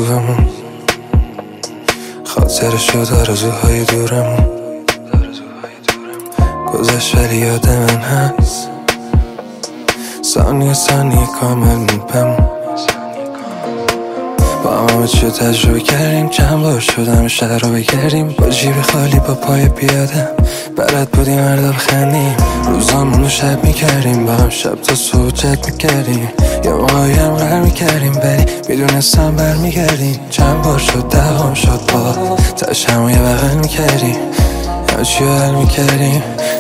آرزوهمون، خاطر شد آرزوهای دورمون. گذشت ولی یاد من هست، ثانیه ثانیه کامل میپم. با همه چی تجربه کردیم، چند بار شدم شهر رو بگردیم. با جیب خالی با پای پیاده بلد بودیم هر دو بخندیم. روزامون رو شب میکردیم، با هم شب تا صبح چت میکردیم. یه موقعی هم غر میکردیم ولی میدونستم برمیگردیم. چند بار شد دهم شد با تاش همو یه بغل میکردیم، یا چی حل میکردیم.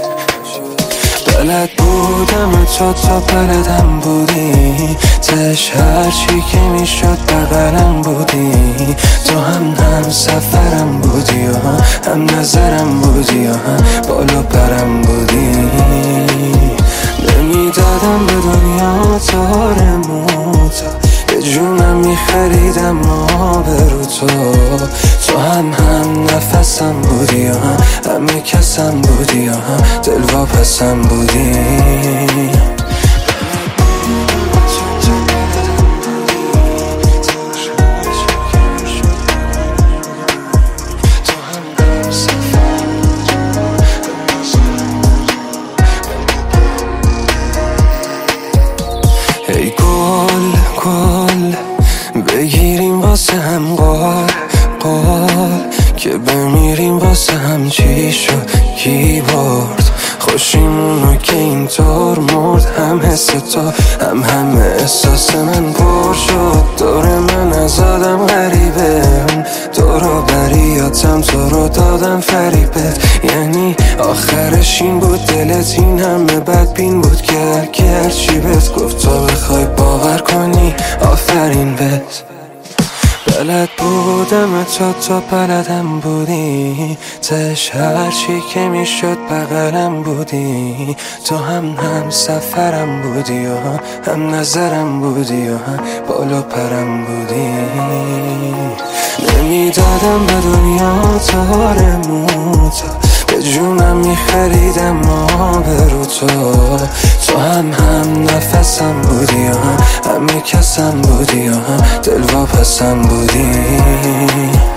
بلد بودم تو بلدم بودی، تش هرچی که میشد بغلم بودی. تو هم سفرم بودی و هم نظرم بودی و هم بالا پرم بودی. نمیدادم به دنیا تارموتا، به جونم میخریدم آبرو تو هم نفسم بودی و همه کسم بودی و هم دلواپسم بودی. ای گل بگیریم واسه هم قال که بمیریم واسه هم. چی شد کی برد خوشیمونو که اینطور مرد؟ هم حس تو هم احساس من پر شد. دور من از آدم غریبه، دورو بریاتم تو رو دادم فریبت. یعنی آخرش این بود دلت این همه بدبین بود که هرچی بهت گفت تو بخوای باور کنی آفرین بهت. بلد بودم تو بلدم بودی، تش هرچی که میشد بغلم بودی. تو هم سفرم بودی و هم نظرم بودی و هم بالا پرم بودی. نمیدادم به دنیا تارموتا، به جونم میخریدم آبرو تو هم نفسم بودی و همه کسم بودی و هم دلواپسم بودی.